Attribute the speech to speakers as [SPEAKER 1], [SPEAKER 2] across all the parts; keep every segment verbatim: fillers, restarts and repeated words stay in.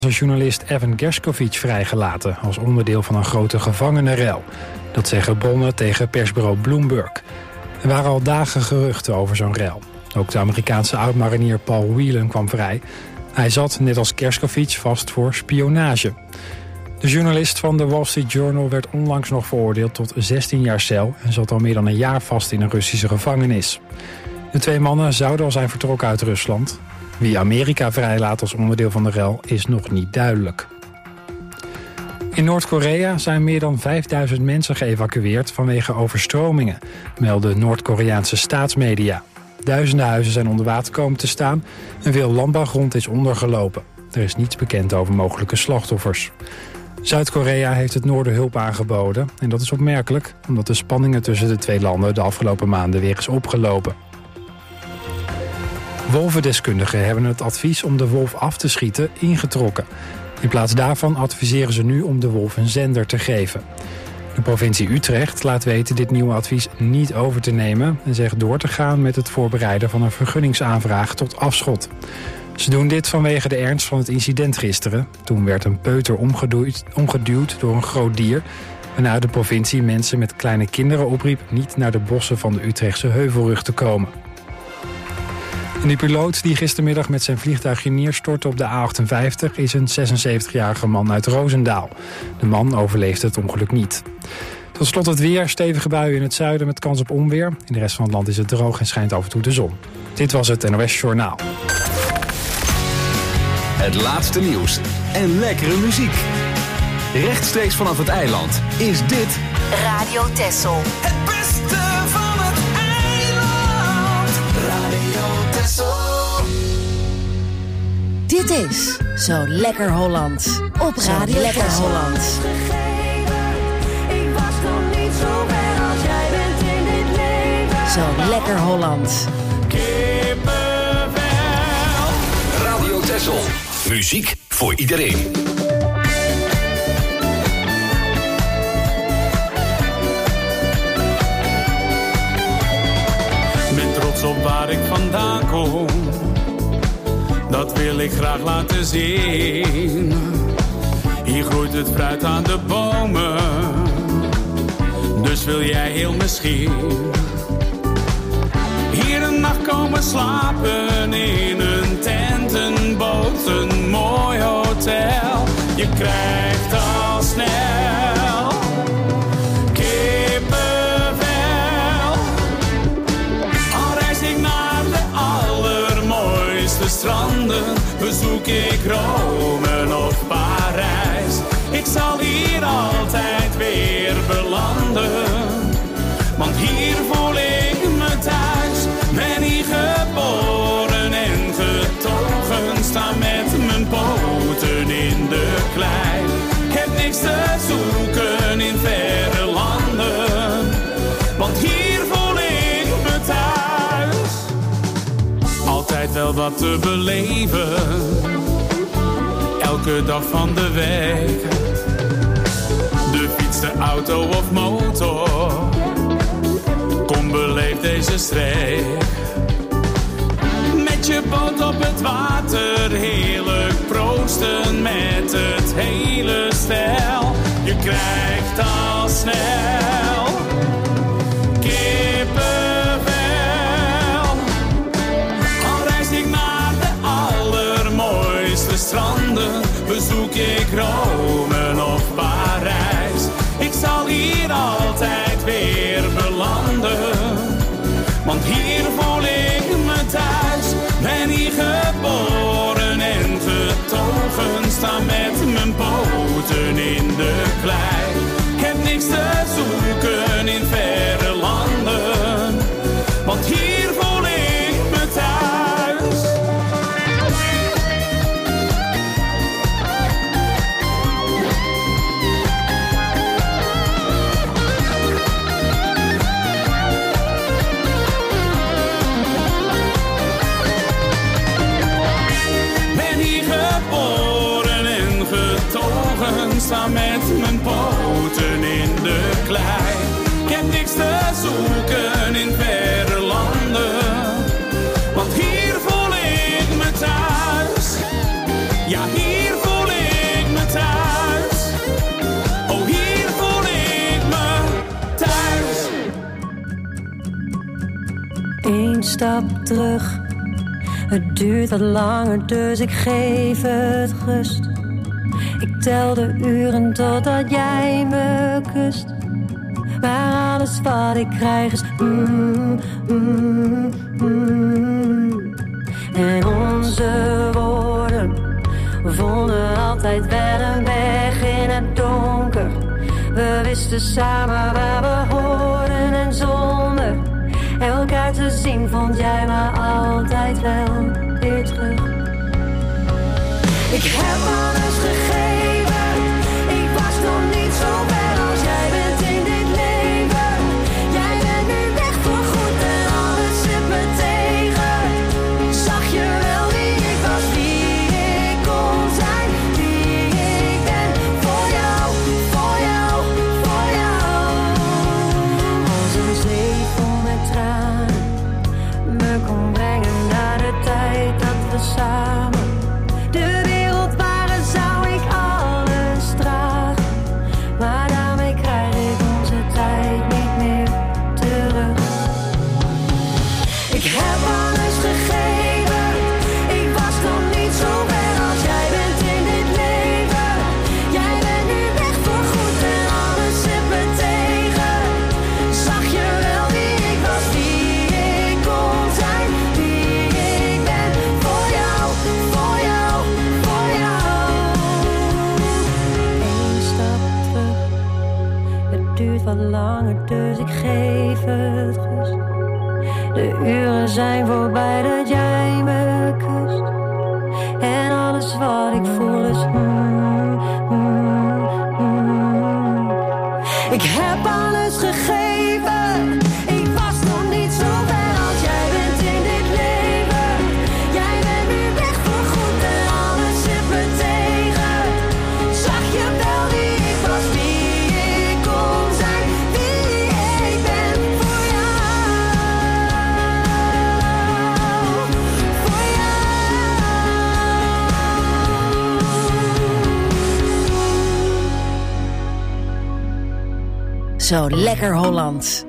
[SPEAKER 1] De journalist Evan Gershkovich vrijgelaten als onderdeel van een grote gevangenenrel. Dat zeggen bronnen tegen persbureau Bloomberg. Er waren al dagen geruchten over zo'n rel. Ook de Amerikaanse oud-marinier Paul Whelan kwam vrij. Hij zat, net als Gershkovich, vast voor spionage. De journalist van de Wall Street Journal werd onlangs nog veroordeeld tot zestien jaar cel en zat al meer dan een jaar vast in een Russische gevangenis. De twee mannen zouden al zijn vertrokken uit Rusland. Wie Amerika vrijlaat als onderdeel van de rel is nog niet duidelijk. In Noord-Korea zijn meer dan vijfduizend mensen geëvacueerd vanwege overstromingen, melden Noord-Koreaanse staatsmedia. Duizenden huizen zijn onder water komen te staan en veel landbouwgrond is ondergelopen. Er is niets bekend over mogelijke slachtoffers. Zuid-Korea heeft het noorden hulp aangeboden en dat is opmerkelijk omdat de spanningen tussen de twee landen de afgelopen maanden weer is opgelopen. Wolvendeskundigen hebben het advies om de wolf af te schieten ingetrokken. In plaats daarvan adviseren ze nu om de wolf een zender te geven. De provincie Utrecht laat weten dit nieuwe advies niet over te nemen en zegt door te gaan met het voorbereiden van een vergunningsaanvraag tot afschot. Ze doen dit vanwege de ernst van het incident gisteren. Toen werd een peuter omgeduwd, omgeduwd door een groot dier, waarna de provincie mensen met kleine kinderen opriep niet naar de bossen van de Utrechtse Heuvelrug te komen. En die piloot die gistermiddag met zijn vliegtuigje neerstortte op de A achtenvijftig... is een zesenzeventigjarige man uit Roosendaal. De man overleefde het ongeluk niet. Tot slot het weer. Stevige buien in het zuiden met kans op onweer. In de rest van het land is het droog en schijnt af en toe de zon. Dit was het N O S Journaal.
[SPEAKER 2] Het laatste nieuws en lekkere muziek. Rechtstreeks vanaf het eiland is dit
[SPEAKER 3] Radio Texel.
[SPEAKER 4] Het beste van het eiland. Radio Texel.
[SPEAKER 3] Dit is Zo Lekker Holland op Radio Lekker Holland.
[SPEAKER 5] Ik was nog niet zo ver als jij bent in dit leven.
[SPEAKER 3] Zo Lekker Holland.
[SPEAKER 2] Kippenvel. Radio Texel. Muziek voor iedereen.
[SPEAKER 6] Ben trots op waar ik vandaan kom. Dat wil ik graag laten zien. Hier groeit het fruit aan de bomen. Dus wil jij heel misschien hier een nacht komen slapen in een tent, een boot, een mooi hotel. Je krijgt al snel kippenvel. Al reis ik naar de allermooiste stranden, bezoek ik Rome of Parijs. Ik zal hier altijd weer belanden, want hier voel ik me thuis. Ben hier geboren en getogen, sta met mijn poten in de klei. Ik heb niks te zoeken in verre landen, want hier voel ik me thuis. Altijd wel wat te beleven, elke dag van de week. De fiets, de auto of motor, kom beleef deze streek. Met je boot op het water, heerlijk proosten met het hele stel. Je krijgt al snel kippenvel. Al reis ik naar de allermooiste stranden, bezoek ik Rome of Parijs. Ik zal hier altijd weer belanden, want hier voel ik me thuis. Ben hier geboren en getogen, sta met mijn poten in de klei. Ik heb niks te zoeken in verre landen, want hier voel ik me thuis. Sta met mijn poten in de klei. Ik heb niks te zoeken in verre landen, want hier voel ik me thuis. Ja, hier voel
[SPEAKER 5] stap terug. Het duurt wat langer, dus ik geef het rust. Ik tel de uren totdat jij me kust. Maar alles wat ik krijg is mm, mm, mm. En onze woorden vonden altijd wel een weg in het donker. We wisten samen waar we hoorden en zonder elkaar te zien vond jij me altijd wel weer terug. Ik heb alles gegeven, ik was nog niet zo ver als jij bent in dit leven. Jij bent nu weg voor goed en alles zit me tegen. Zag je wel wie ik was, wie ik kon zijn, wie ik ben. Voor jou, voor jou, voor jou. Als een zee vol met tranen me kon brengen naar de tijd dat we samen de wereld waren, zou ik alles dragen. Maar daarmee krijg ik onze tijd niet meer terug. Ik heb alles gegeven, ik was nog niet zo ver als jij bent in dit leven. Jij bent nu weg voor goed en alles zit me tegen. Zag je wel wie ik was, wie ik kon zijn, wie ik ben. Voor jou, voor jou, voor jou. Eén stap terug, het duurt wat langer, dus ik geef het rust. De uren zijn voorbij dat jij me kust. En alles wat ik voel is mm, mm, mm. Ik heb alles gegeven, ik was nog niet zo ver als jij bent in dit leven. Jij bent nu weg voor goed en alles zit me tegen. Zag je wel wie ik was, wie ik kon zijn, wie ik ben. Voor jou, voor jou.
[SPEAKER 3] Zo lekker Holland.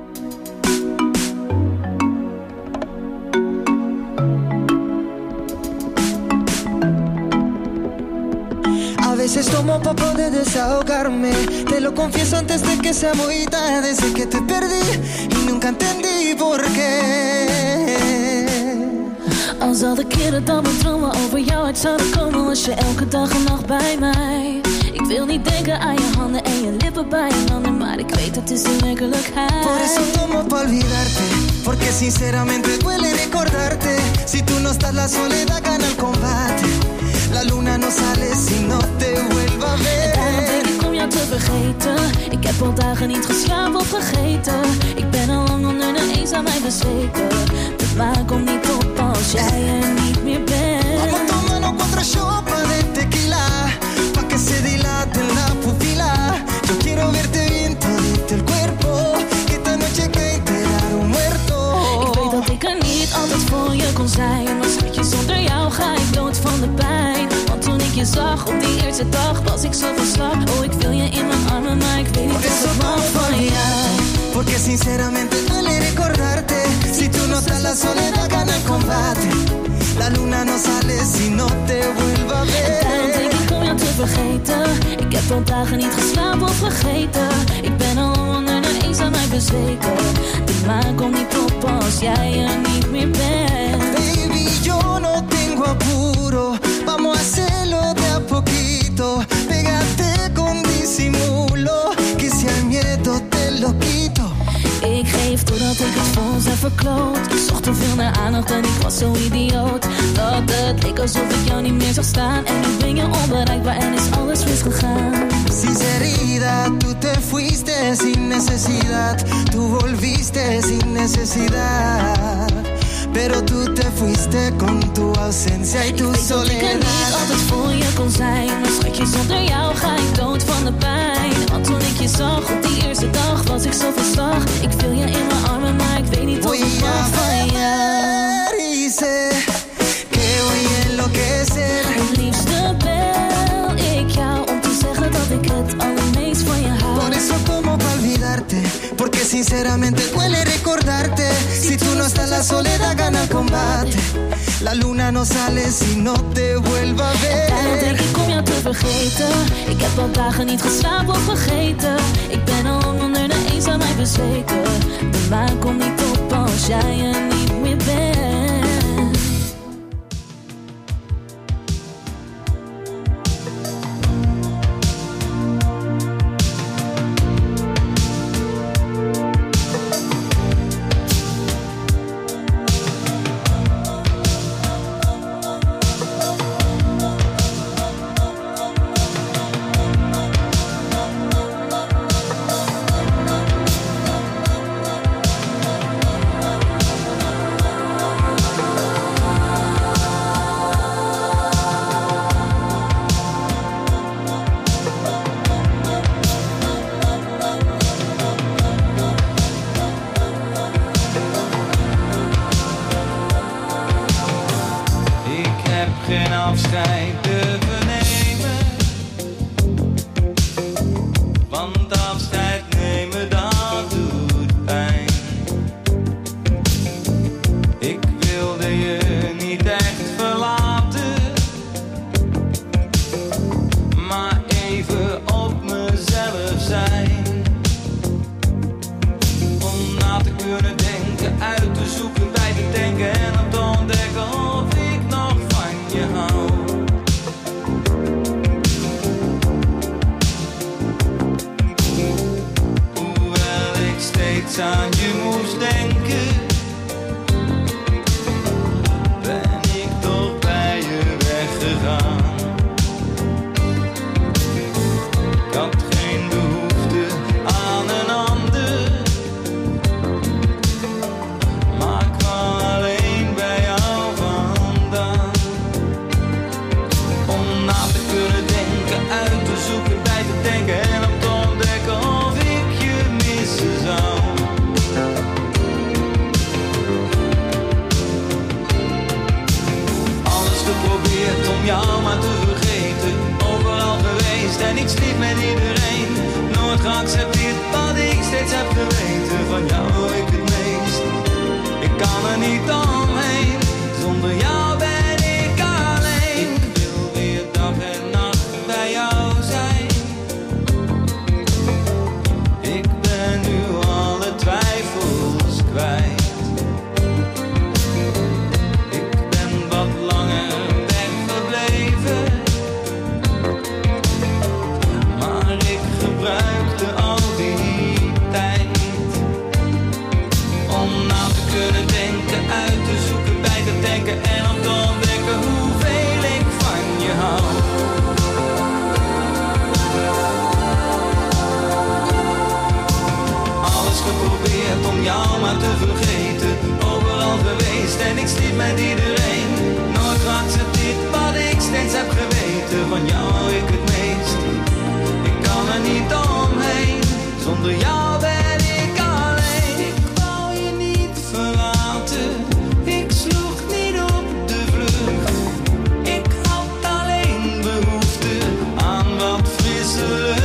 [SPEAKER 7] A veces tomo pa poder desahogarme. Te lo confieso antes de que sea muy tarde. Desde que te perdí y nunca entendí por qué.
[SPEAKER 8] Als al de keren dat mijn dromen over jou uit zouden komen, was je elke dag en nacht bij mij. Ik wil niet denken aan je handen en je lippen bij je handen, maar ik weet het is de werkelijkheid.
[SPEAKER 7] Por eso tomo pa olvidarte, porque sinceramente duele recordarte. Si tú no estás la soledad gana el combate. La luna no sale si no te vuelva a ver.
[SPEAKER 8] En daarom denk ik om jou te vergeten. Ik heb al dagen niet geslapen of vergeten. Ik ben al lang onder de eens aan mij bezweken. De maan komt niet op als jij er niet meer bent.
[SPEAKER 7] Vamos tomando cuatro shots de tequila, pa' que se dilate la pupila. Yo quiero verte bien todito el cuerpo, que esta noche cae enterar un muerto.
[SPEAKER 8] Ik weet dat ik er niet altijd voor je kon zijn, maar schatje, zonder jou ga ik dood van de pijn. Want toen ik je zag op die eerste dag was ik zo van slag. Oh, ik wil je in mijn armen, maar ik weet niet wat ik mag van jou.
[SPEAKER 7] Porque sinceramente duele recordarte. Si tú no estás la soledad gana el combate. La luna no sale si no te vuelva a ver.
[SPEAKER 8] En daarom denk ik om jou te vergeten. Ik heb al dagen niet geslapen of vergeten. Ik ben al onder de eens aan mij bezweken. De maan komt niet op als jij er niet meer bent.
[SPEAKER 7] Baby, yo no tengo apuro. Vamos a hacerlo de a poquito. Pégate con disimulo, que si al miedo te lo quito.
[SPEAKER 8] Ik geef totdat ik het voor ons heb verkloot. Ik zocht te veel naar aandacht en ik was zo idioot dat het leek alsof ik jou niet meer zag staan. En nu ben je onbereikbaar en is alles misgegaan.
[SPEAKER 7] Sinceridad, tú te fuiste sin necesidad. Tú volviste sin necesidad. Pero tú te fuiste con tu ausencia y tu
[SPEAKER 8] ik weet
[SPEAKER 7] soledad.
[SPEAKER 8] Dat ik er niet altijd voor je kon zijn, maar schatje, zonder jou ga ik dood van de pijn. Want toen ik je zag op die eerste dag was ik zo van slag. Ik viel je in mijn armen, maar ik weet niet wat ik mag van jou.
[SPEAKER 7] Y sé que voy a enloquecer.
[SPEAKER 8] Het liefste bel ik jou om te zeggen dat ik het allermeest van je hou.
[SPEAKER 7] Por eso tomo pa olvidarte, porque sinceramente duele recordarte. Si tú no estás la la soledad gana el combate. La luna no sale si no te vuelva a ver.
[SPEAKER 8] Daarom denk ik om jou te vergeten. Ik heb al dagen niet geslapen of vergeten. Ik ben al lang onder de eenzaamheid bezweken. De maan komt niet op als jij er niet meer bent.
[SPEAKER 9] geen afscheid durven nemen. Want afscheid nemen, dat doet pijn. Ik wilde je niet echt verlaten, maar even op mezelf zijn. Om na te kunnen denken, uit te zoeken, bij te denken en om te ontdekken of ik nog van je hou. Hoewel ik steeds aan je moest denken, ben ik toch bij je weggegaan. Ik had geen behoefte aan een ander, maar ik kwam alleen bij jou vandaan. Om na te kunnen denken, uit te zoeken, bij te denken en om te ontdekken of ik je missen zou. Alles geprobeerd om jou maar te vergeten, overal geweest en ik sliep met iedereen. Nooit geaccepteerd wat ik steeds heb geweten, van jou hou ik het meest. Ik kan er niet omheen, zonder jou ben ik alleen. Ik wil weer dag en nacht bij jou zijn. Ik ben nu alle twijfels kwijt. Ik ben wat langer weggebleven, maar ik gebruikte al die tijd om na te kunnen denken, uit te zoeken, bij te denken en om te ontdekken hoeveel ik van je hou. Alles geprobeerd om jou maar te vergeten, overal geweest en ik sliep met iedereen. Nooit geaccepteerd wat ik steeds heb geweten, van jou hou ik het meest. Ik kan er niet omheen, zonder jou ben ik alleen. Ik wou je niet verlaten, ik sloeg niet op de vlucht. Ik had alleen behoefte aan wat frisse lucht.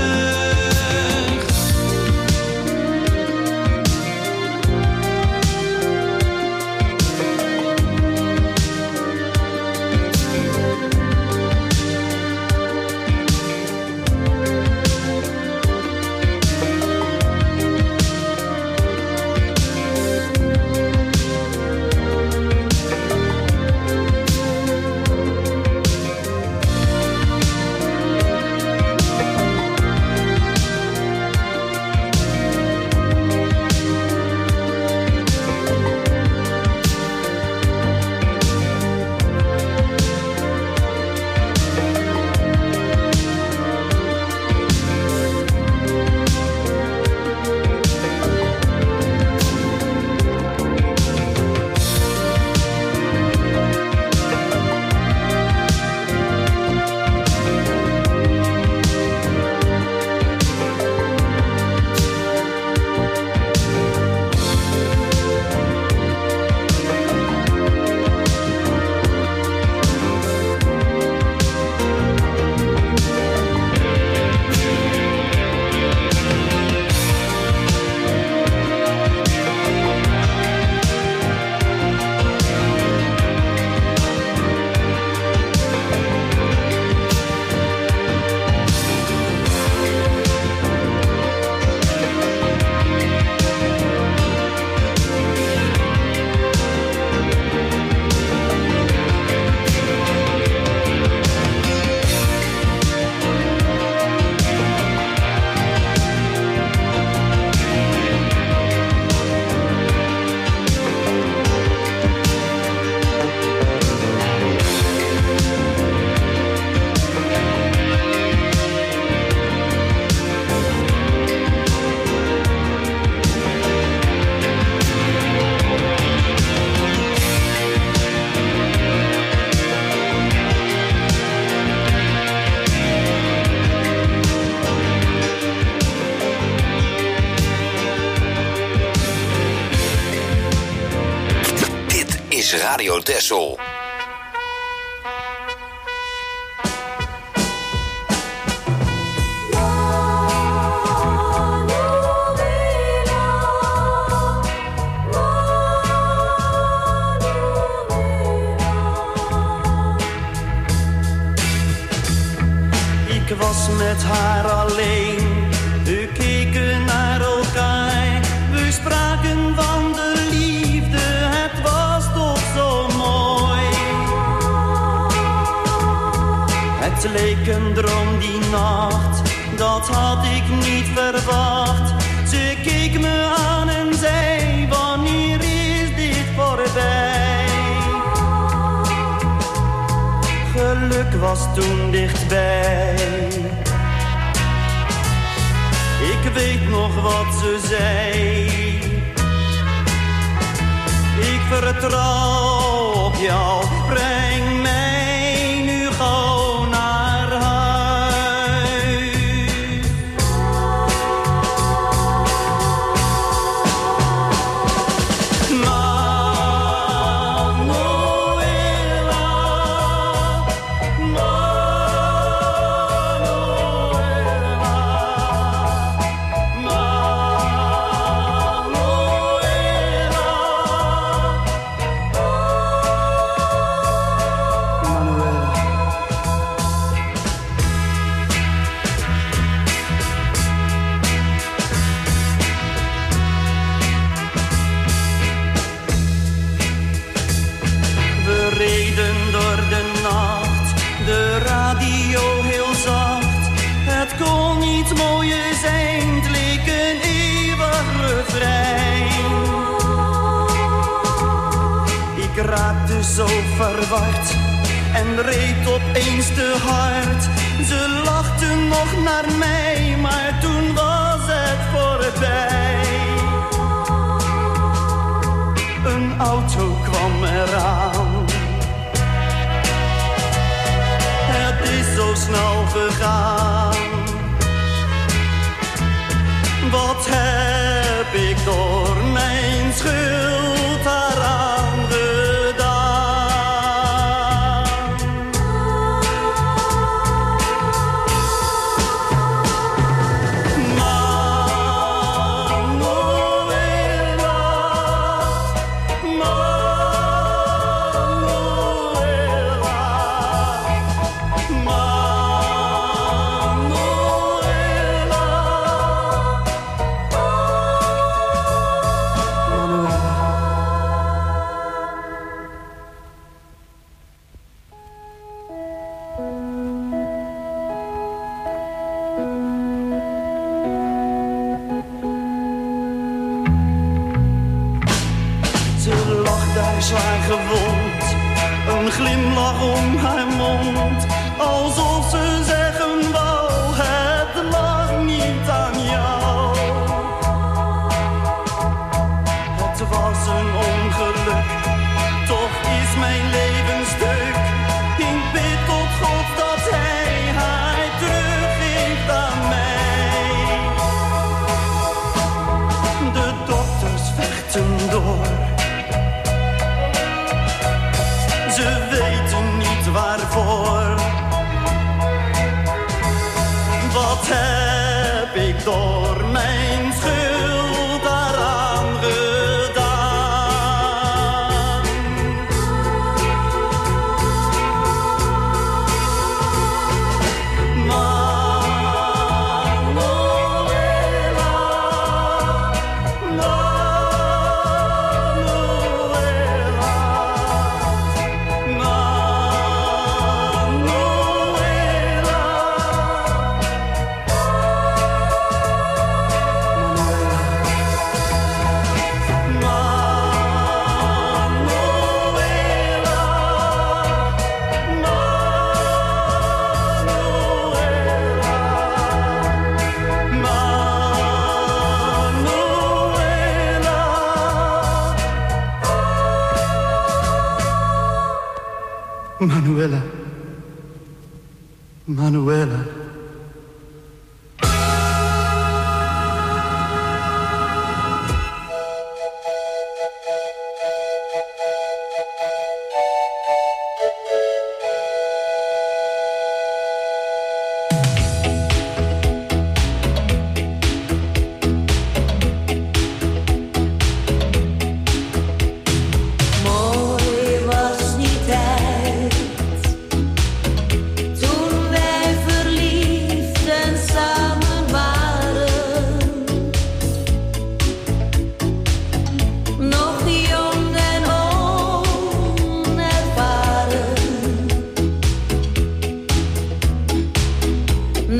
[SPEAKER 10] is Radio Texel.
[SPEAKER 9] Ik was met haar alleen, we keken naar elkaar. We spraken van de liefde, het was toch zo mooi. Het leek een droom die nacht, dat had ik niet verwacht. Ze keek me aan en zei, wanneer is dit voorbij? Geluk was toen dichtbij. Ik weet nog wat ze zei. Ik vertrouw op jou, breng mij nu gauw naar huis. Ik raakte zo verward en reed opeens te hard. Ze lachte nog naar mij, maar toen was het voorbij. Een auto kwam eraan. Het is zo snel gegaan. Wat heb ik door mijn schuld daaraan gedaan? Manuela, Manuela, zwaar gewond, een glimlach om haar mond, alsof ze zeggen wou, het lag niet aan jou. Het was een ongeluk, toch is mijn leven stuk. Ik bid tot God dat hij haar teruggeeft aan mij. De dokters vechten door. Ze weten niet waarvoor. Wat heb ik door mijn schuld daaraan gedaan? Manuela, Manuela, Manuela.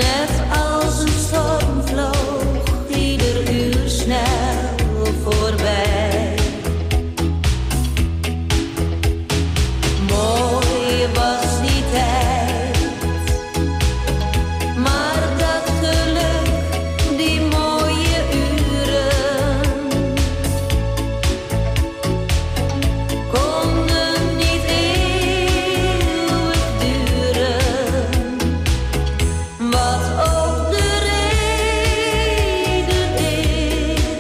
[SPEAKER 5] Net als een storm vloog ieder uur snel voorbij. Mooi was die tijd, maar dat geluk, die mooie uren, konden niet eeuwig duren. Wat ook de reden is,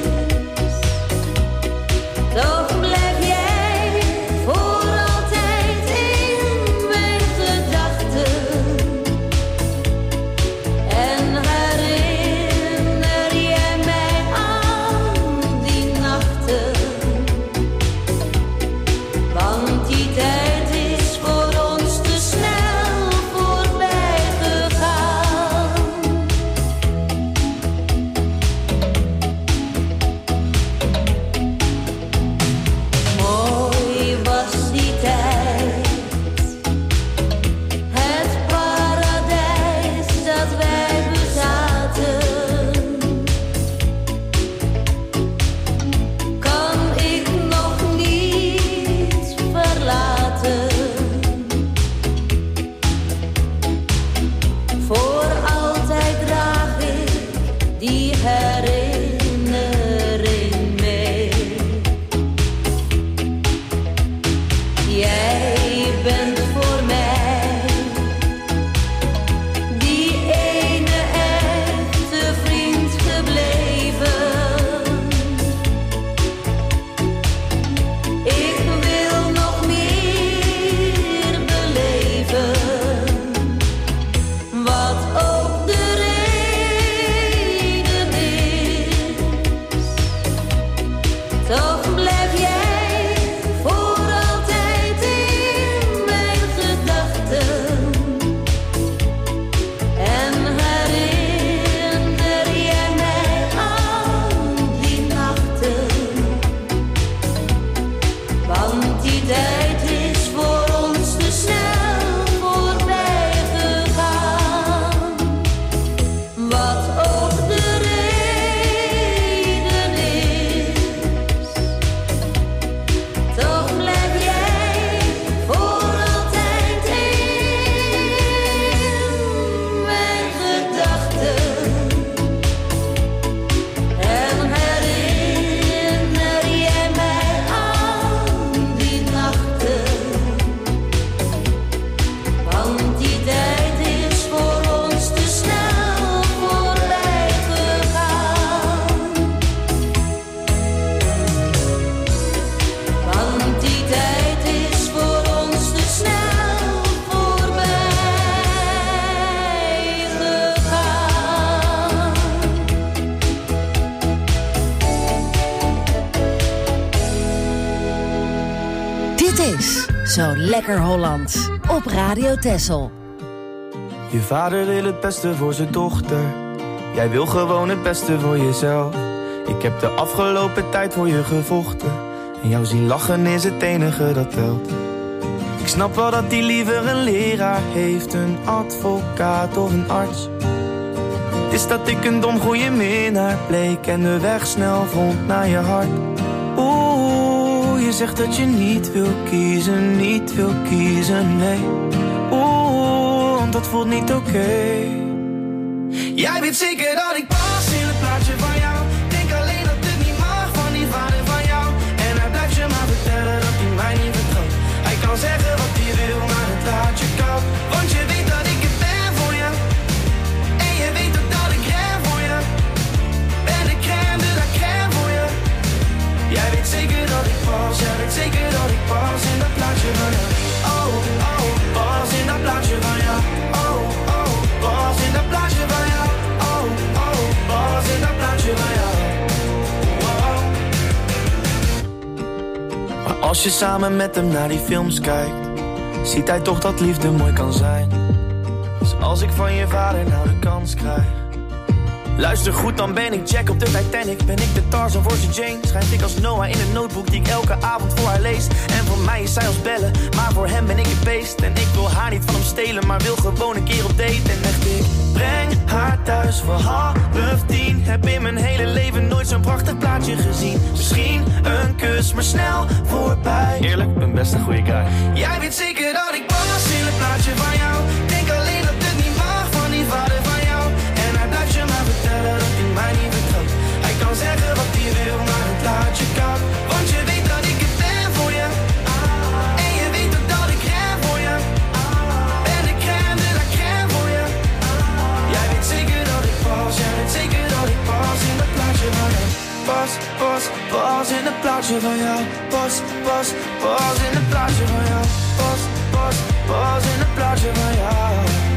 [SPEAKER 5] toch blijf jij voor altijd in mijn gedachten. En herinner jij mij aan die nachten, want die tijd is voor ons te snel voorbij gegaan. Mooi was die tijd, het paradijs dat wij bezaten. Kan ik nog niet verlaten. Voor altijd draag ik die herinnering mee. Jij bent voor mij die ene echte vriend gebleven. Ik wil nog meer beleven, wat ook de reden is. Toch blijf jij voor altijd in mijn gedachten. En herinner jij mij aan die nachten, want die tijd is voor ons te snel voorbij gegaan. Wat ook de reden is, toch blijf jij voor altijd in mijn gedachten. En herinner jij mij aan die nachten, want die tijd is voor ons te snel voorbij gegaan. Want die tijd is voor ons te snel voorbij gegaan.
[SPEAKER 3] Dit is Zo Lekker Hollands op Radio Texel.
[SPEAKER 10] Je vader wil het beste voor zijn dochter. Jij wil gewoon het beste voor jezelf. Ik heb de afgelopen tijd voor je gevochten. En jou zien lachen is het enige dat telt. Ik snap wel dat hij liever een leraar heeft, een advocaat of een arts. Het is dat ik een dom goeie minnaar bleek en de weg snel vond naar je hart. Oeh, je zegt dat je niet wil kiezen, niet wil kiezen, nee. Oeh, want dat voelt niet oké. Okay. Jij weet zeker dat ik pas in het plaatje van jou. Denk alleen dat het niet mag van die vader van jou. En hij blijft je maar vertellen dat hij mij niet vertrouwt. Hij kan zeggen wat hij wil, maar het laat je koud. Want je weet dat ik het ben voor je. En je weet ook dat ik ren voor je. Ben de crème de la crème voor je. Jij weet zeker dat ik pas, jij weet zeker dat ik pas in dat plaatje van jou. Oh, oh, pas in dat plaatje van jou. Oh, oh, pas in dat plaatje van jou. Oh, oh, pas in dat plaatje van jou. Wow. Maar als je samen met hem naar die films kijkt, ziet hij toch dat liefde mooi kan zijn. Dus als ik van je vader nou de kans krijg, Luister goed, dan ben ik Jack op de Titanic. Ben ik de Tarzan voor zijn Jane. Schrijf ik als Noah in een notebook die ik elke avond voor haar lees. En voor mij is zij als bellen, maar voor hem ben ik het beest. En ik wil haar niet van hem stelen, maar wil gewoon een keer op date. En echt, ik breng haar thuis voor half tien. Heb in mijn hele leven nooit zo'n prachtig plaatje gezien. Misschien een kus, maar snel voorbij. Eerlijk, ben best een goede guy. Jij weet zeker dat ik pas in het plaatje van jou. Denk alleen dat het niet mag van die vader van jou. En hij blijft je maar vertellen dat hij mij niet vertrouwt. Hij kan zeggen wat hij wil, maar het laat je koud. Want je weet dat ik het ben voor je. En je weet ook dat ik ren voor je. Ben de crème de la crème voor je. Jij weet zeker dat ik pas, jij weet zeker dat ik pas in het plaatje van jou. Pas, pas, pas in het plaatje van jou. Pas, pas, pas in het plaatje van jou. Pas, pas, pas in het plaatje van jou.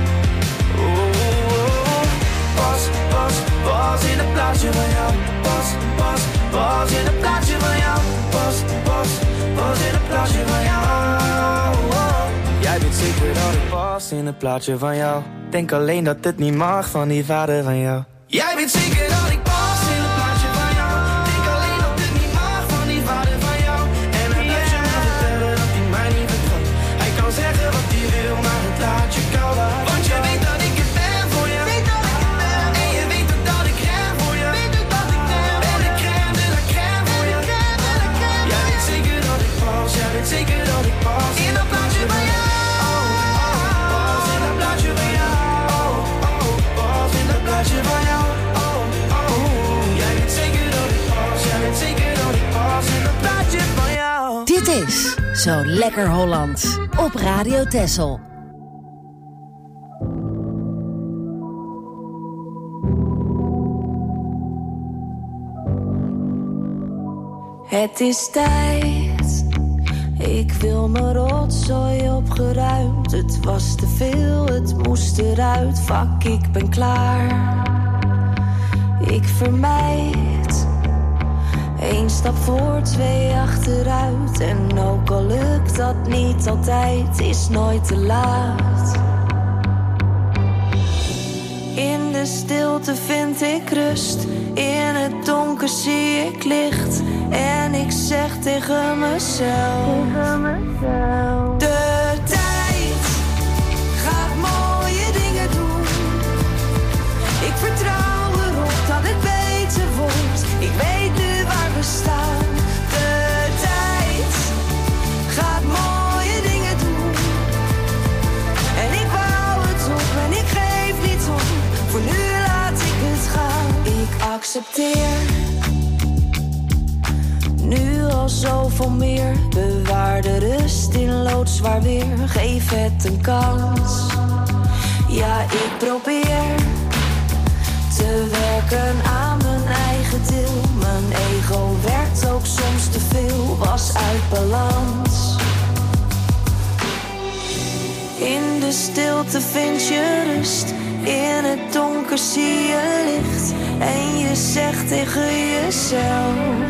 [SPEAKER 10] Oeh, pas, pas, pas in het plaatje van jou. Pas, pas, pas in het plaatje van jou. Pas, pas, pas in het plaatje van jou. Jij weet zeker dat ik pas in het plaatje van jou. Denk alleen dat het niet mag van die vader van jou. Jij weet zeker dat ik pas in het plaatje van jou. Denk alleen dat het niet mag van die vader van jou. En hij blijft je maar vertellen dat hij mij niet vertrouwt. Hij kan zeggen wat hij wil, maar het laat je koud. Want je weet dat ik het ben voor je. En je weet ook dat ik ren voor je. Ben de crème de la crème voor je. Jij weet zeker dat ik pas, jij weet zeker dat ik pas in dat plaatje van jou. Pas in dat plaatje van jou. Pas in dat plaatje van jou. Jij weet zeker dat ik pas, jij weet zeker dat ik pas in dat plaatje van jou.
[SPEAKER 3] Dit is Zo Lekker Holland op Radio Texel.
[SPEAKER 8] Het is tijd, ik wil mijn rotzooi opgeruimd. Het was te veel, het moest eruit. Fuck, ik ben klaar. Ik vermijd één stap voor, twee achteruit. En ook al lukt dat niet altijd, is nooit te laat. In de stilte vind ik rust, in het donker zie ik licht. En ik zeg tegen mezelf, de tijd gaat mooie dingen doen. Ik vertrouw erop dat het beter wordt. Ik weet nu waar we staan. De tijd gaat mooie dingen doen. En ik bouw het op en ik geef niet om. Voor nu laat ik het gaan. Ik accepteer nu al zoveel meer. Bewaar de rust in loodzwaar weer. Geef het een kans. Ja, ik probeer te werken aan mijn eigen deel. Mijn ego werkt ook soms te veel. Was uit balans. In de stilte vind je rust. In het donker zie je licht. En je zegt tegen jezelf,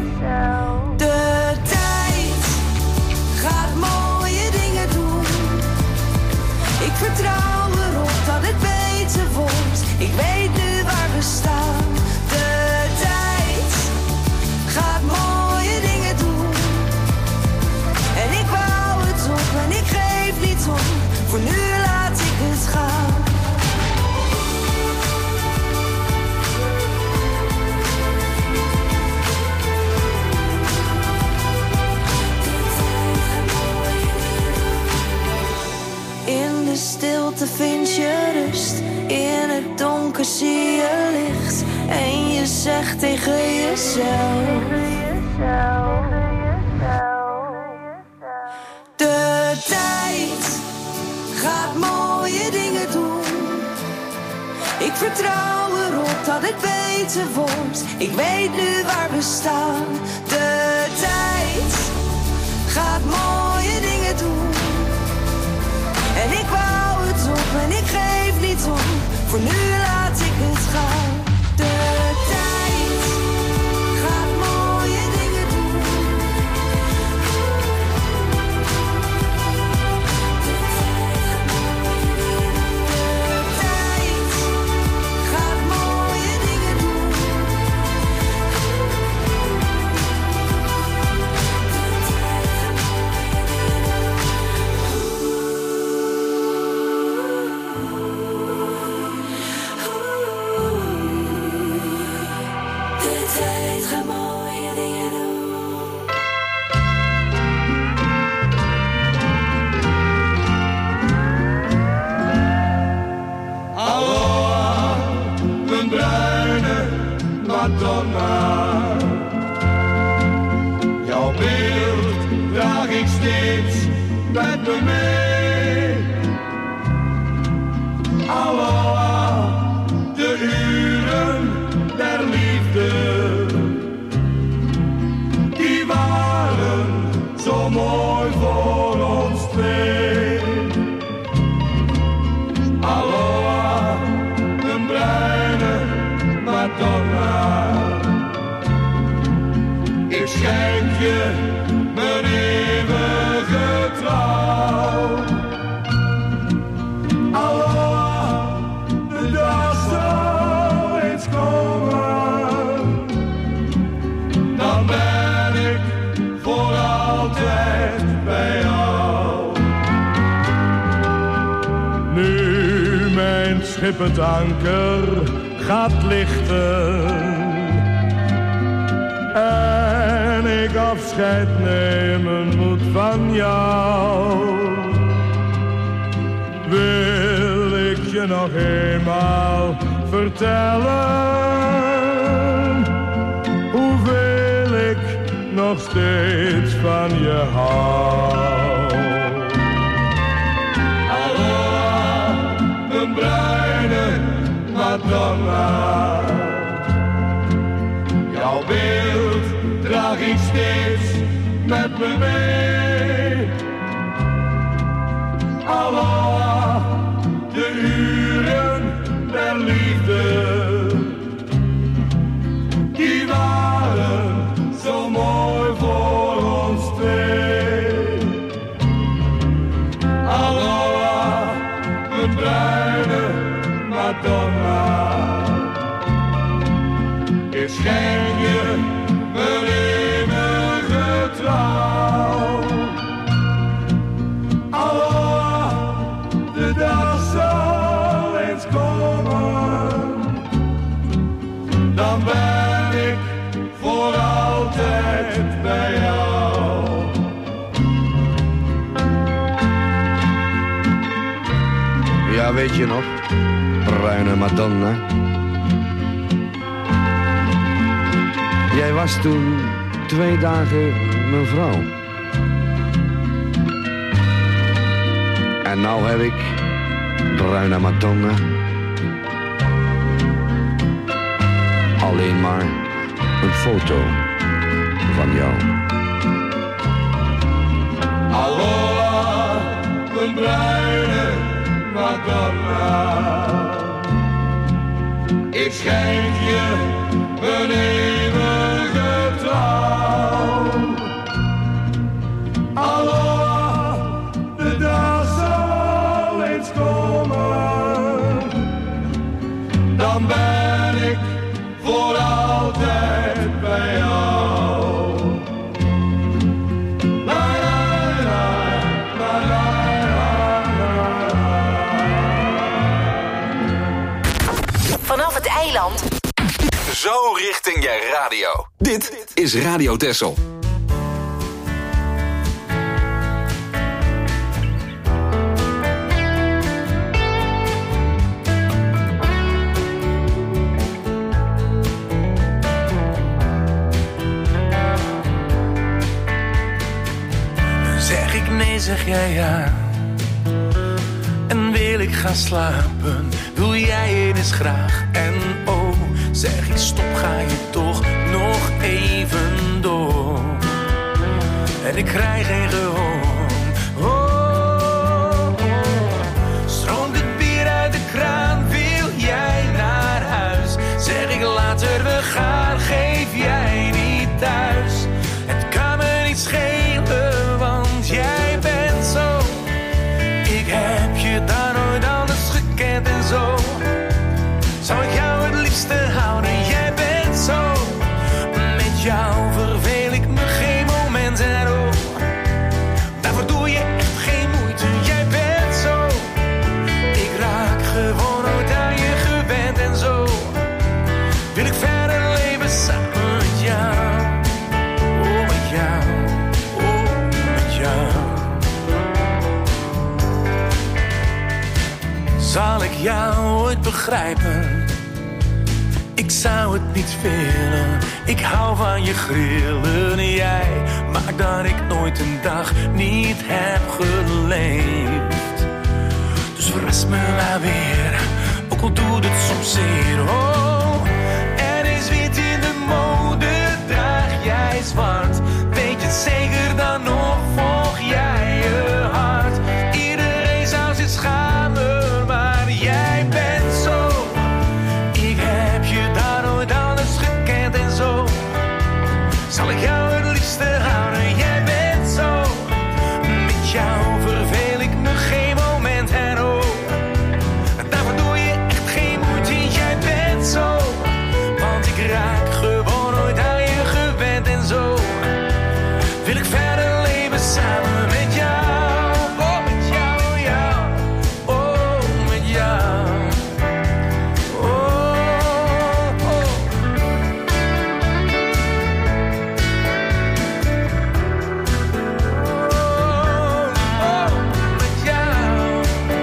[SPEAKER 8] de tijd gaat mooie dingen doen. Ik vertrouw erop dat het beter wordt. Ik weet nu waar we staan. De tijd gaat mooie dingen doen. En ik bouw het op en ik geef niet om. Voor nu laat ik het gaan. In de stilte vind je rust. In het donker zie je licht. En je zegt tegen jezelf, de tijd gaat mooie dingen doen. Ik vertrouw erop dat het beter wordt. Ik weet nu waar we staan. De tijd gaat mooie dingen doen. En ik bouw het op en ik geef niet om. Voor nu laat ik het gaan. De tijd gaat mooie dingen doen. De tijd gaat mooie dingen doen.
[SPEAKER 11] Madonna. Jouw beeld draag ik steeds met me mee. Allah, de uren der liefde, die waren zo mooi voor ons twee. Allah, een bruine Madonna. Ik schenk je mijn eeuwige trouw. Allah, de dag zal eens komen. Dan ben ik voor altijd bij jou.
[SPEAKER 12] Nu mijn schip het anker gaat lichten en ik afscheid nemen moet van jou, wil ik je nog eenmaal vertellen hoeveel ik nog steeds van je hou.
[SPEAKER 11] Allah, een bruine Madonna. Jouw beeld draag ik steeds met me mee. Allah, de uren der liefde, die waren zo mooi voor ons twee. Allah, een bruine Madonna. Ik schenk je mijn eeuwige trouw. Allah, de dag zal eens komen. Dan ben ik voor altijd bij jou.
[SPEAKER 13] Ja, weet je nog, bruine Madonna? Jij was toen twee dagen mijn vrouw. En nou heb ik, bruine Madonna, alleen maar een foto van jou.
[SPEAKER 11] Allah, een bruine Madonna. Ik schenk je mijn eeuwige trouw. Allah, de dag zal eens komen. Dan ben ik voor altijd bij jou. La, la, la, la, la,
[SPEAKER 2] la. Vanaf het eiland. Zo richting je radio. Dit is Radio Texel.
[SPEAKER 14] Zeg ik nee, zeg jij ja. En wil ik gaan slapen, doe jij het eens graag. En oh, zeg ik stop, ga je toch nog even door. En ik krijg geen gehoor. Oh, oh. Stroomt het bier uit de kraan, wil jij naar huis? Zeg ik later we gaan, geef jij niet thuis. Het kan me niet schelen, want jij bent zo. Ik heb je daar nooit anders gekend en zo. Zou ik jou het liefste houden, jij bent zo. Met jou verveel ik me geen moment en oh, daarvoor doe je echt geen moeite, jij bent zo. Ik raak gewoon nooit aan je gewend en zo. Wil ik verder leven samen met jou. Oh, met jou, oh, met jou. Zal ik jou ooit begrijpen? Ik zou het niet willen. Ik hou van je grillen. Jij maakt dat ik nooit een dag niet heb geleefd. Dus verras me maar weer, ook al doet het soms zeer. Oh, er is wit in de mode, draag jij zwart. Weet je het zeker, dan nog volg jij je hart. Iedereen zou zich schamen, maar jij bent zo. Ik heb je daar nooit anders gekend en zo zal ik jou het liefste houden. Jij bent zo. Met jou verveel ik me geen moment en oh, daarvoor doe je echt geen moeite. Jij bent zo, want ik raak gewoon nooit aan je gewend en zo wil ik verder leven samen met jou. Oh, met jou, jou. Oh, met jou. Oh, oh. Oh, met jou.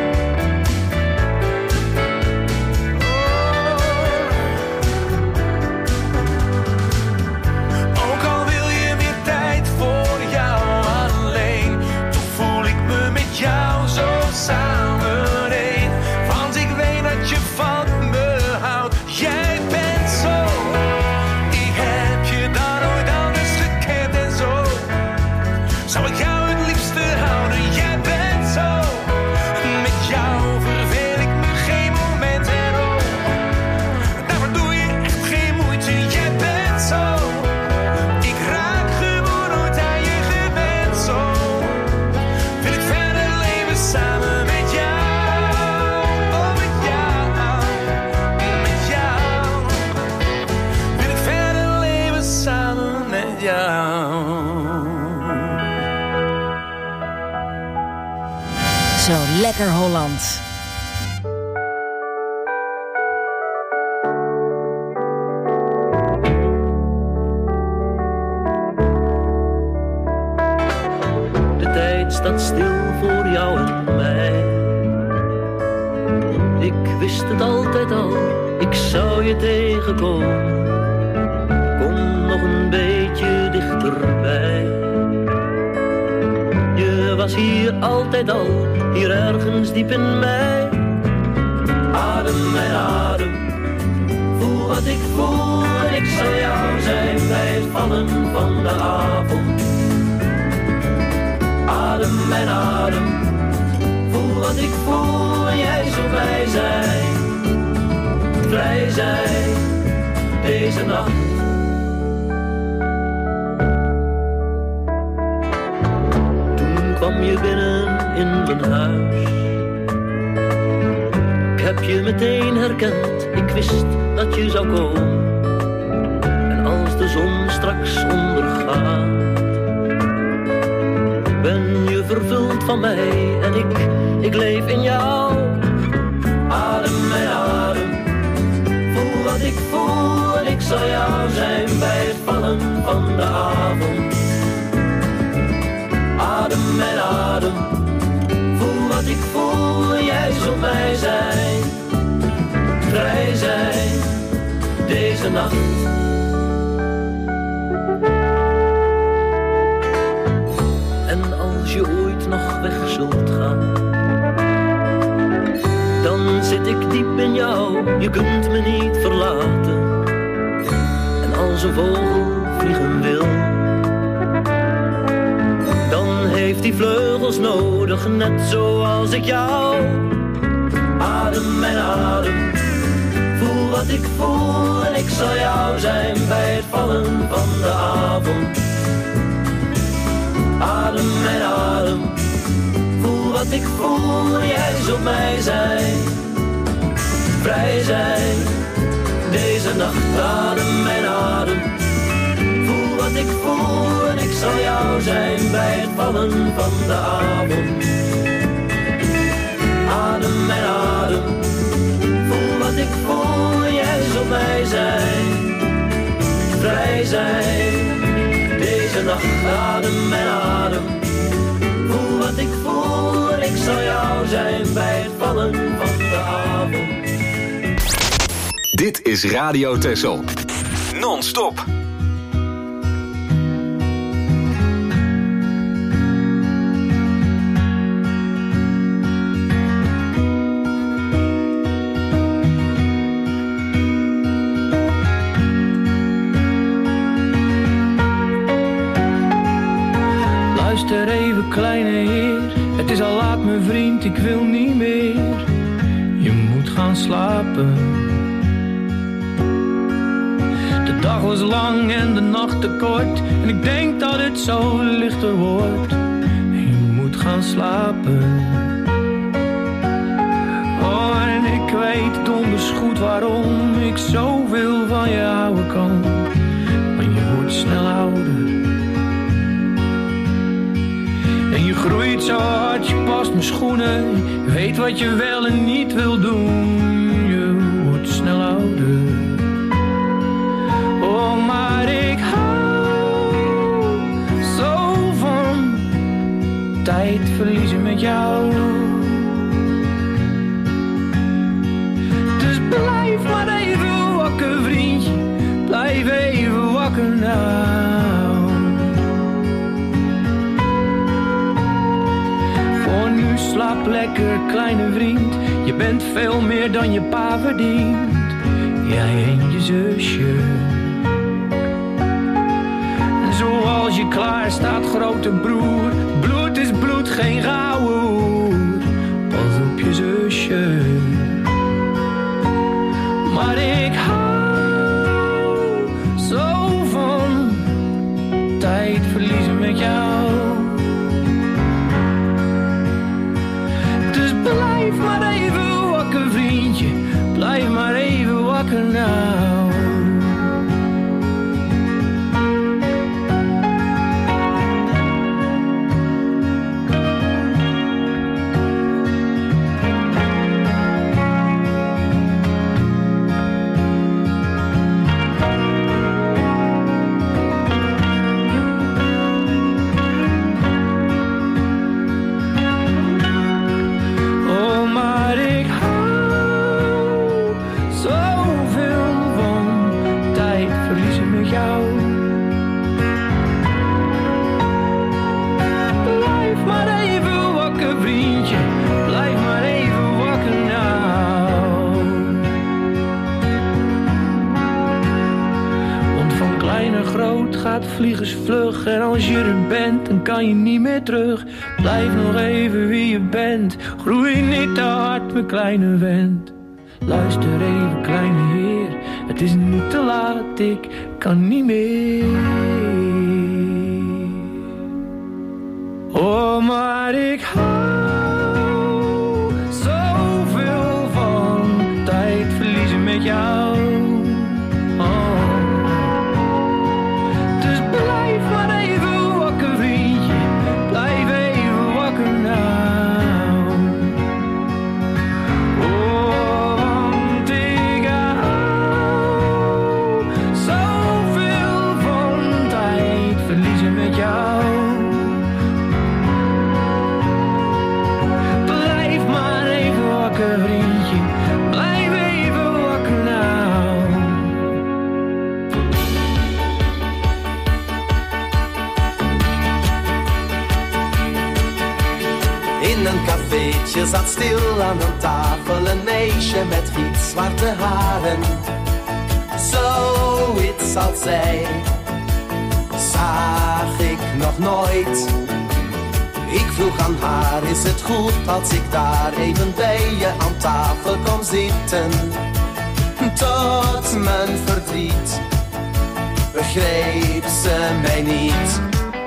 [SPEAKER 14] Ook al wil je meer tijd voor jou alleen, toch voel ik me met jou zo samen één. Want ik weet dat je van me houdt. Jij bent zo. Ik heb je daar nooit anders gekend en zo zou ik jou het liefste houden. Jij bent zo. Met jou verveel ik me geen moment en oh, daarvoor doe je echt geen moeite. Jij bent zo. Ik raak gewoon nooit aan je gewend. Zo wil ik verder leven samen met jou. Oh, met jou. Met jou wil ik verder leven samen met jou.
[SPEAKER 3] Zo lekker Holland.
[SPEAKER 15] De tijd staat stil voor jou en mij. Ik wist het altijd al, ik zou je tegenkomen. Kom nog een beetje dichterbij. Je was hier altijd al, hier ergens diep in mij. Adem mijn adem, voel wat ik voel en ik zal jou zijn bij het vallen van de avond. Adem mijn adem, voel wat ik voel en jij zult bij zijn. Vrij zijn, deze nacht. Toen kwam je binnen in mijn huis. Ik heb je meteen herkend, ik wist dat je zou komen. En als de zon straks ondergaat, ben je vervuld van mij en ik, ik leef in jou. Adem mijn adem, voel wat ik voel en ik zal jou zijn bij het vallen van de avond. Adem mijn adem, voel wat ik voel en jij zult mij zijn. Vrij zijn, deze nacht. En als je ooit nog weg zult gaan, dan zit ik diep in jou, je kunt me niet verlaten. En als een vogel vliegen wil, dan heeft hij vleugels nodig, net zoals ik jou. Adem mijn adem, voel wat ik voel en ik zal jou zijn bij het vallen van de avond. Adem mijn adem, voel wat ik voel en jij zult mij zijn. Vrij zijn, deze nacht. Adem mijn adem, voel wat ik voel en ik zal jou zijn bij het vallen van de avond. Adem mijn adem, voel wat ik voel en jij zult mij zijn. Vrij zijn, deze nacht. Adem mijn adem, voel wat ik voel en ik zal jou zijn bij het vallen van de avond.
[SPEAKER 2] Dit is Radio Texel. Non-stop.
[SPEAKER 16] Luister even, kleine heer. Het is al laat, mijn vriend, ik wil niet meer. Je moet gaan slapen. De dag was lang en de nacht te kort. En ik denk dat het zo lichter wordt. En je moet gaan slapen. Oh, en ik weet donders goed waarom ik zoveel van je houden kan. Maar je wordt snel ouder. En je groeit zo hard, je past mijn schoenen. Je weet wat je wel en niet wil doen. Je wordt snel ouder. Oh, maar ik hou zo van tijd verliezen met jou. Dus blijf maar even wakker, vriendje. Blijf even wakker nou. Voor nu slaap lekker, kleine vriend. Je bent veel meer dan je pa verdient. Jij en je zusje. Zoals je klaar staat, grote broer. Bloed is bloed, geen gouden hoer. Pas op je zusje. Maar ik hou zo van tijd verliezen met jou. Dus blijf maar even wakker, vriendje. Blijf maar even wakker nou. Vliegensvlug en als je er bent, dan kan je niet meer terug. Blijf nog even wie je bent. Groei niet te hard, mijn kleine vent. Luister even, kleine heer. Het is niet te laat, ik kan niet meer. Oh, maar ik hou zoveel van tijd verliezen met jou.
[SPEAKER 17] Je zat stil aan een tafel, een meisje met gitzwarte haren. Zoiets als zij zag ik nog nooit. Ik vroeg aan haar, is het goed als ik daar even bij je aan tafel kom zitten? Tot mijn verdriet begreep ze mij niet.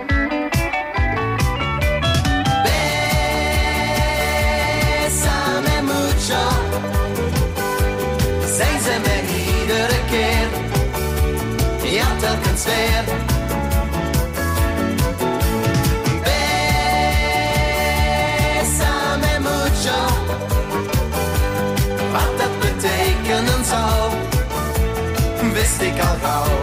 [SPEAKER 17] Zei ze me iedere keer, ja telkens weer. Bésame mucho, wat dat betekenen zou, wist ik al gauw.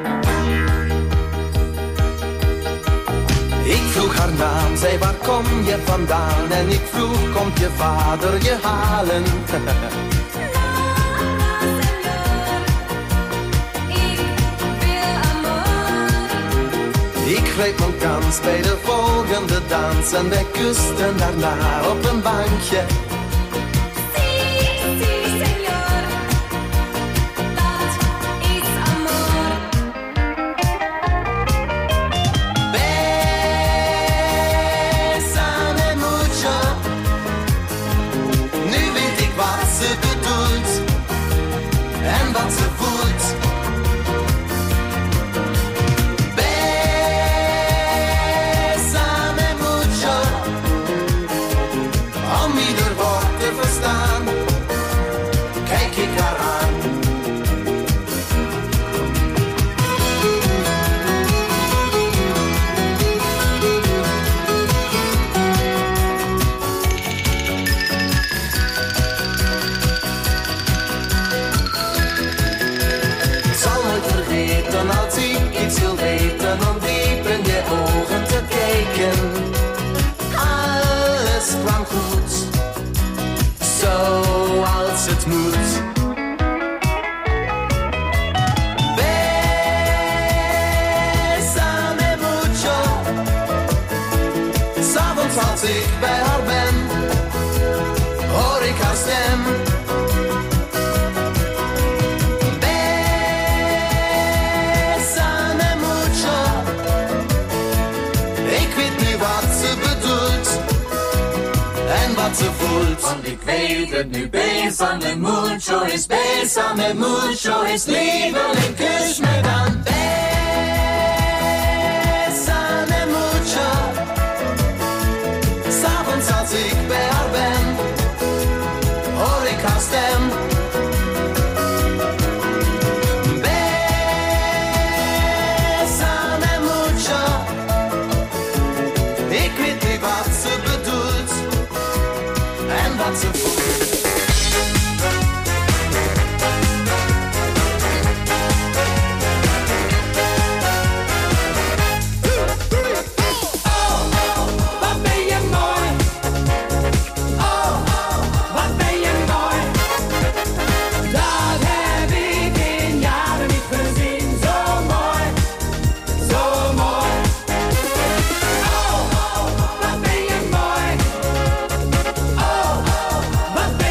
[SPEAKER 17] Ik vroeg haar naam, zei waar kom je je vandaan? En ik vroeg, komt je vader je halen? Ik greep mijn kans bij de volgende dans en wij kusten daarna op een bankje. En wat ze voelt. Bésame mucho. Om ieder woord te verstaan, kijk ik haar aan. Als ik iets wil weten, om diep in je ogen te kijken. Alles kwam goed, zoals het moet. Bésame mucho. 'S avonds als ik bij haar ben, hoor ik haar stem. Ze voelt. Want ik weet het nu, bésame mucho is bésame mucho is lieveling, kus me dan. Bésame mucho. 'S avonds als ik bij haar ben, hoor ik haar stem. Bésame mucho. Ik weet niet wat ze bedoelt. En wat ze voelt. Oh, wat ben je mooi. Oh, wat ben je mooi. Dat heb ik in jaren niet gezien. Zo mooi, zo mooi. Oh, wat ben je mooi. Oh, wat ben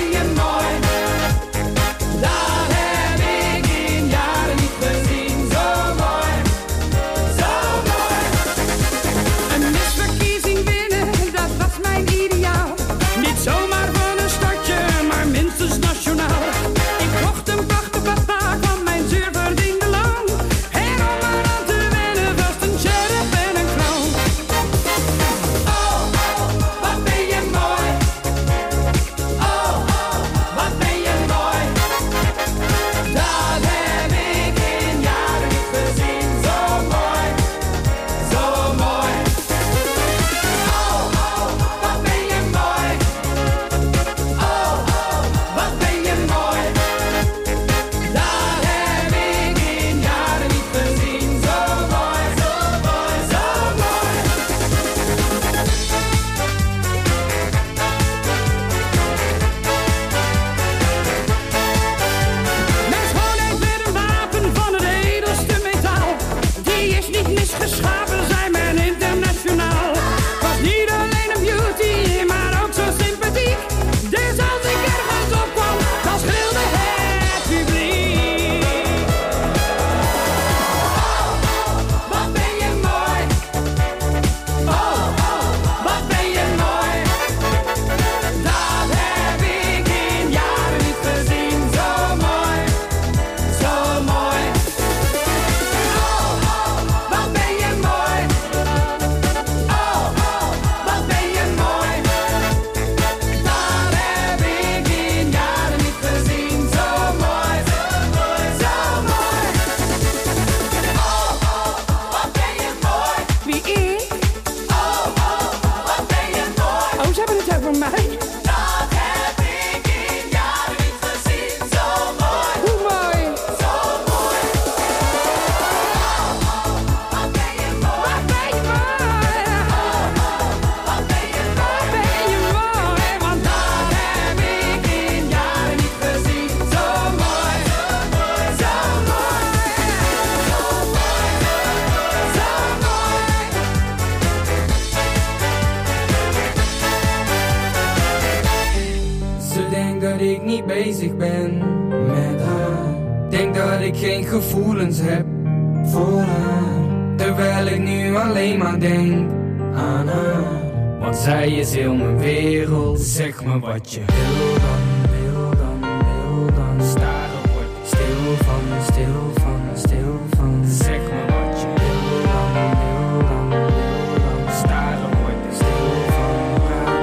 [SPEAKER 18] dat ik niet bezig ben met haar. Denk dat ik geen gevoelens heb voor haar. Terwijl ik nu alleen maar denk aan haar. Want zij is heel mijn wereld. Zeg me wat je wil dan, wil dan, wil dan. Staren word ik stil van, stil van, stil van. Zeg me wat je wil dan, wil dan, wil dan. Staren word ik stil van.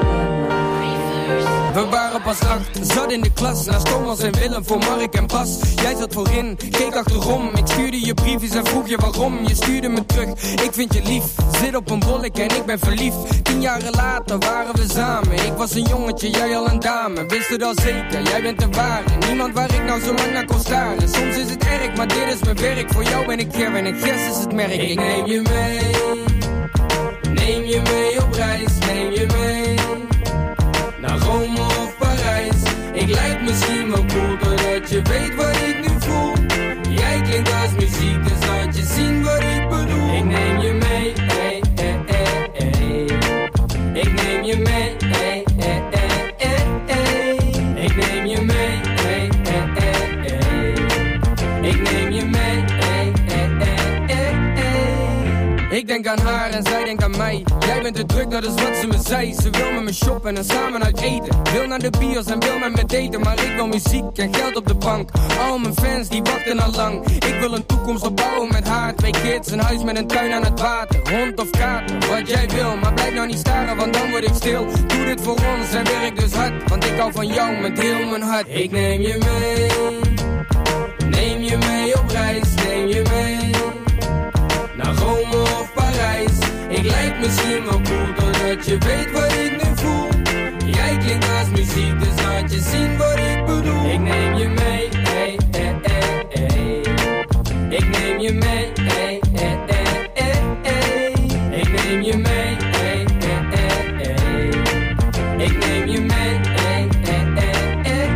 [SPEAKER 18] We waren pas acht, zat in de klas. Naast Thomas en Willem voor Mark en Bas. Jij zat voorin, keek achterom. Ik stuurde je briefjes en vroeg je waarom. Je stuurde me terug, ik vind je lief. Zit op een bollek en ik ben verliefd. Tien jaren later waren we samen. Ik was een jongetje, jij al een dame. Wist het al zeker, jij bent de ware. Niemand waar ik nou zo lang naar kon staren. Soms is het erg, maar dit is mijn werk. Voor jou ben ik Ger en ik Gers is het merk. Ik neem je mee, neem je mee op reis. Neem je mee naar Rome of Parijs. Ik lijk misschien wel cool, doordat je weet wat ik nu voel. Jij klinkt als muziek, dus laat je zien wat ik bedoel. Ik neem je mee, hey, hey, hey, hey. Ik neem je mee, hey, hey, hey, hey, hey. Ik neem je mee, hey, hey, hey, hey. Ik neem je mee, hey, hey, hey, hey, hey. Ik denk aan haar en zij denkt aan mij. Jij bent te druk, dat is wat ze me zei. Ze wil met me shoppen en samen uit eten. Wil naar de bios en wil met me daten. Maar ik wil muziek en geld op de bank. Al mijn fans die wachten al lang. Ik wil een toekomst opbouwen met haar. Twee kids, een huis met een tuin aan het water. Hond of kater, wat jij wil. Maar blijf nou niet staren, want dan word ik stil. Doe dit voor ons en werk dus hard. Want ik hou van jou met heel mijn hart. Ik neem je mee, neem je mee op reis. Neem je mee naar Rome of Parijs. Ik lijk misschien wel cool, doordat je weet wat ik nu voel. Jij klinkt als muziek, dus laat je zien wat ik bedoel. Ik neem je mee, hey, hey, hey, hey. Ik neem je mee, hey, hey, hey, hey, hey. Ik neem je mee, hey, hey, hey, hey. Ik neem je mee, hey, hey, hey, hey,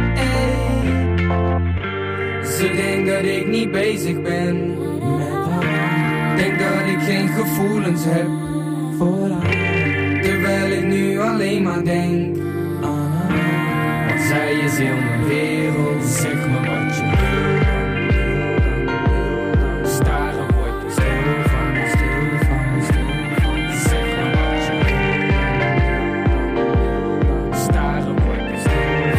[SPEAKER 18] hey. Ze denkt dat ik niet bezig ben met haar. Denk dat ik geen gevoelens heb voor haar. Terwijl ik nu alleen maar denk aan haar. Want zij is heel mijn wereld. Zeg me wat je wil dan, wil dan. Staren word ik stil van, stil van, stil van. Zeg me wat je wil dan. Staren word ik stil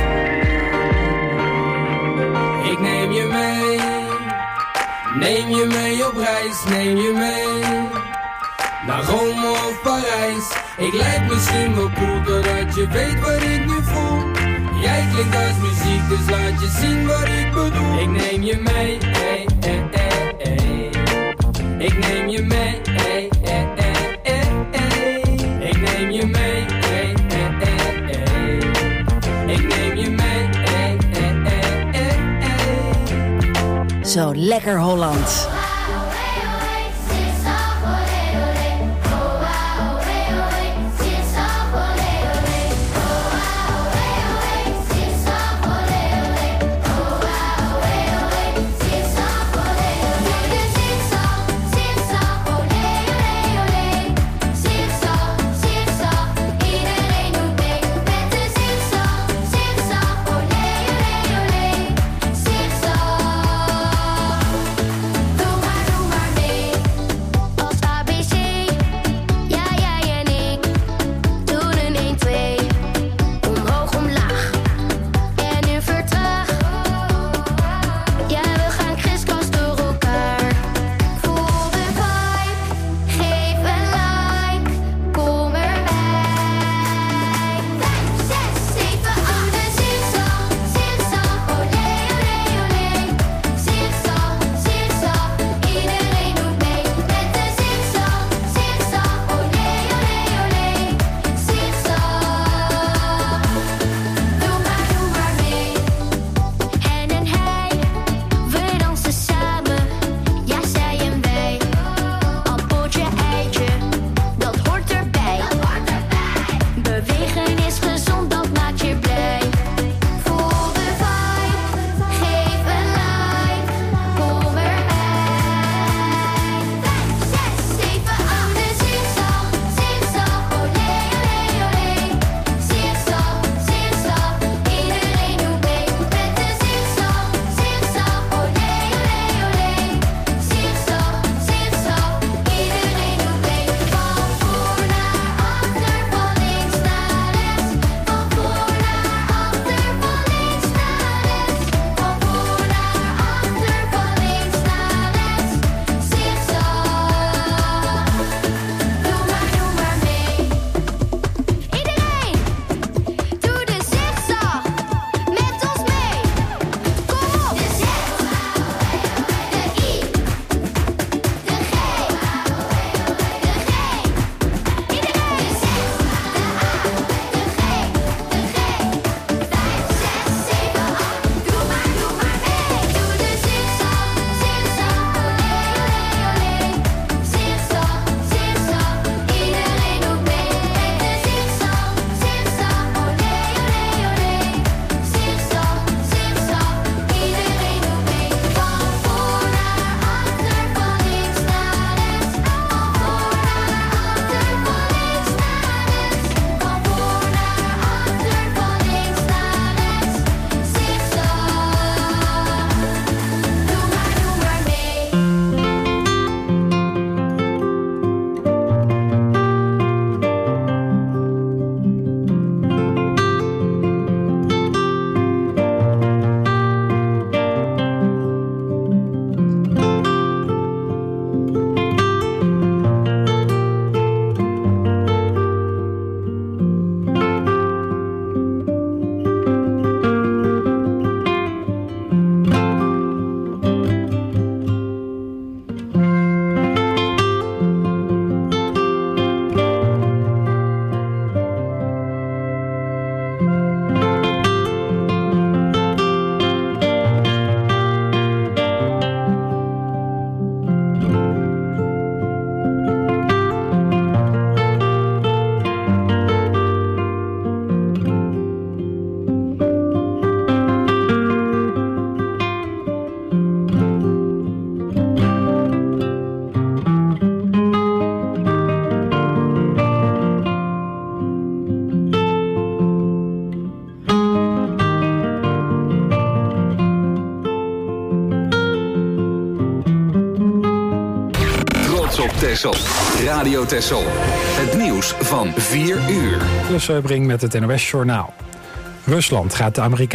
[SPEAKER 18] van. Ik neem je mee, neem je mee op reis. Neem je mee naar Rome of Parijs. Ik lijk misschien wel cool, doordat je weet wat ik nu voel. Jij klinkt als muziek, dus laat je zien wat ik bedoel. Ik neem je mee, hey, hey, hey, hey. Ik neem je mee, hey, hey, hey, hey, hey. Ik neem je mee, hey, hey, hey, hey. Ik neem je mee, hey, hey, hey, hey, hey.
[SPEAKER 3] Zo lekker Holland.
[SPEAKER 5] Doe
[SPEAKER 2] Texel. Radio Texel. Het nieuws van vier uur.
[SPEAKER 1] Plus Seubring met het N O S Journaal. Rusland gaat de Amerikaanse